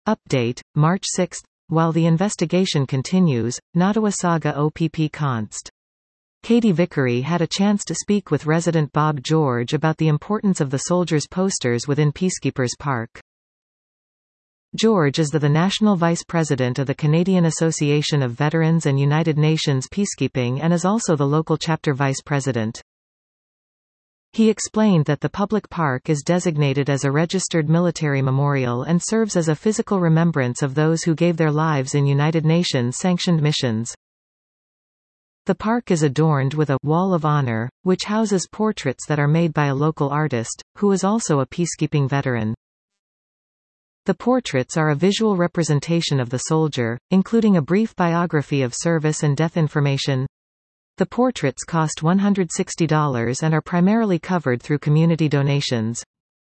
Update, March 6. While the investigation continues, Nottawasaga OPP Const. Katie Vickery had a chance to speak with resident Bob George about the importance of the soldiers' posters within Peacekeepers Park. George is the National Vice President of the Canadian Association of Veterans and United Nations Peacekeeping and is also the local chapter vice president. He explained that the public park is designated as a registered military memorial and serves as a physical remembrance of those who gave their lives in United Nations-sanctioned missions. The park is adorned with a Wall of Honor, which houses portraits that are made by a local artist, who is also a peacekeeping veteran. The portraits are a visual representation of the soldier, including a brief biography of service and death information. The portraits cost $160 and are primarily covered through community donations.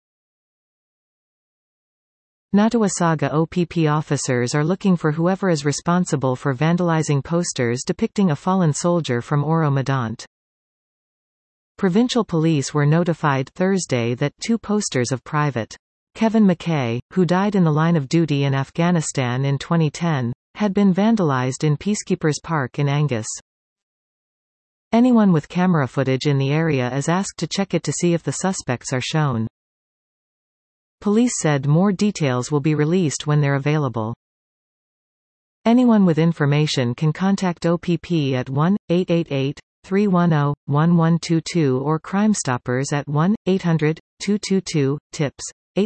Nottawasaga OPP officers are looking for whoever is responsible for vandalizing posters depicting a fallen soldier from Oro-Medonte. Provincial police were notified Thursday that 2 posters of Private Kevin McKay, who died in the line of duty in Afghanistan in 2010, had been vandalized in Peacekeepers Park in Angus. Anyone with camera footage in the area is asked to check it to see if the suspects are shown. Police said more details will be released when they're available. Anyone with information can contact OPP at 1-888-310-1122 or Crime Stoppers at 1-800-222-TIPS,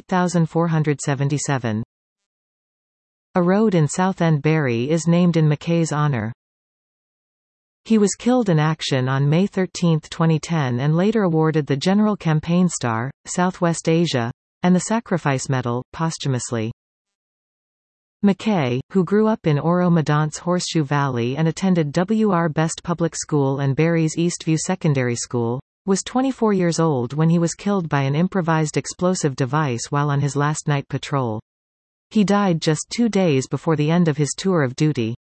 8477. A road in Southend Barrie is named in McKay's honor. He was killed in action on May 13, 2010 and later awarded the General Campaign Star, Southwest Asia, and the Sacrifice Medal, posthumously. McKay, who grew up in Oro-Medonte's Horseshoe Valley and attended W.R. Best Public School and Barrie's Eastview Secondary School, was 24 years old when he was killed by an improvised explosive device while on his last night patrol. He died just 2 days before the end of his tour of duty.